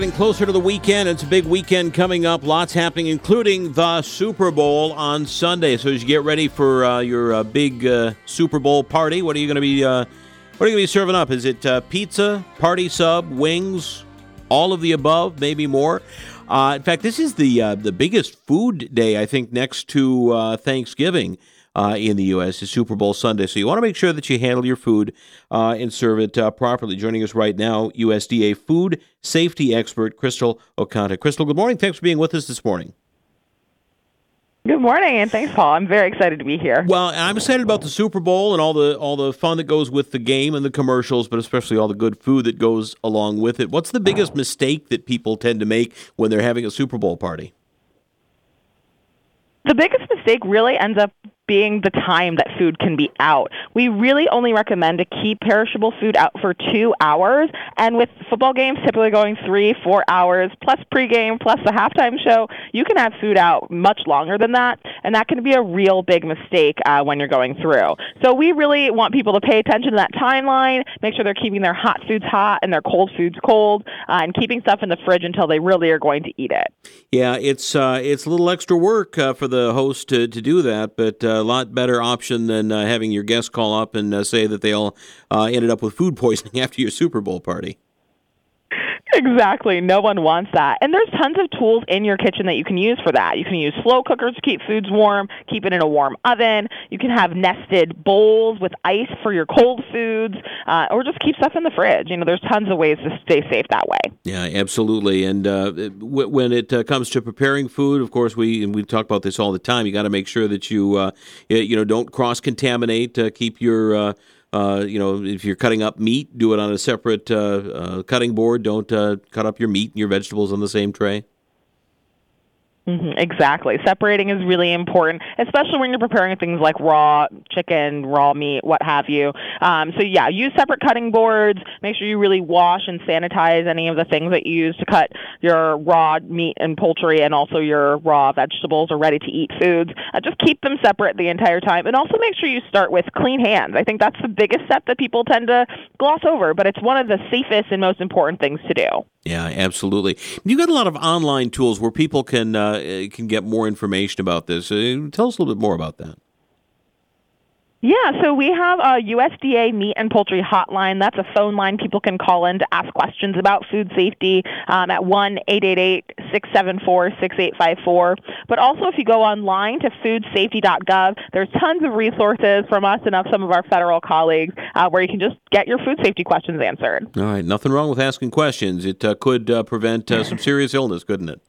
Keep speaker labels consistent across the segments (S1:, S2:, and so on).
S1: Getting closer to the weekend. It's a big weekend coming up. Lots happening, including the Super Bowl on Sunday. So as you get ready for your big Super Bowl party, what are you going to be serving up? Is it pizza, party sub, wings, all of the above, maybe more? In fact, this is the biggest food day, I think, next to Thanksgiving in the U.S. is Super Bowl Sunday. So you want to make sure that you handle your food and serve it properly. Joining us right now, USDA food safety expert Crystal Okanta. Crystal, good morning. Thanks for being with us this morning.
S2: Good morning, and thanks, Paul. I'm very excited to be here.
S1: Well, I'm excited about the Super Bowl and all the fun that goes with the game and the commercials, but especially all the good food that goes along with it. What's the biggest mistake that people tend to make when they're having a Super Bowl party?
S2: The biggest mistake really ends up being the time that food can be out. We really only recommend to keep perishable food out for 2 hours, and with football games typically going 3-4 hours, plus pregame, plus the halftime show, you can have food out much longer than that, and that can be a real big mistake when you're going through. So we really want people to pay attention to that timeline, make sure they're keeping their hot foods hot and their cold foods cold, and keeping stuff in the fridge until they really are going to eat it.
S1: Yeah, it's a little extra work for the host to do that, but a lot better option than having your guests call up and say that they all ended up with food poisoning after your Super Bowl party.
S2: Exactly. No one wants that. And there's tons of tools in your kitchen that you can use for that. You can use slow cookers to keep foods warm, keep it in a warm oven. You can have nested bowls with ice for your cold foods, or just keep stuff in the fridge. You know, there's tons of ways to stay safe that way.
S1: Yeah, absolutely. And when it comes to preparing food, of course, we talk about this all the time. You got to make sure that you don't cross-contaminate. Keep your if you're cutting up meat, do it on a separate cutting board. Don't cut up your meat and your vegetables on the same tray.
S2: Exactly. Separating is really important, especially when you're preparing things like raw chicken, raw meat, what have you. Use separate cutting boards. Make sure you really wash and sanitize any of the things that you use to cut your raw meat and poultry and also your raw vegetables or ready-to-eat foods. Just keep them separate the entire time. And also make sure you start with clean hands. I think that's the biggest step that people tend to gloss over, but it's one of the safest and most important things to do.
S1: Yeah, absolutely. You've got a lot of online tools where people can get more information about this. Tell us a little bit more about that.
S2: Yeah, so we have a USDA meat and poultry hotline. That's a phone line people can call in to ask questions about food safety at 1-888-674-6854. But also if you go online to foodsafety.gov, there's tons of resources from us and of some of our federal colleagues where you can just get your food safety questions answered.
S1: All right, nothing wrong with asking questions. It could prevent some serious illness, couldn't it?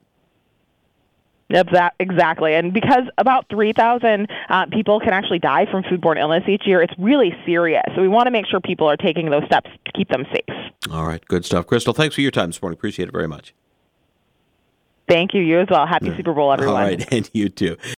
S2: Exactly. And because about 3,000 people can actually die from foodborne illness each year, it's really serious. So we want to make sure people are taking those steps to keep them safe.
S1: All right. Good stuff. Crystal, thanks for your time this morning. Appreciate it very much.
S2: Thank you. You as well. Happy Super Bowl, everyone.
S1: All right. And you too.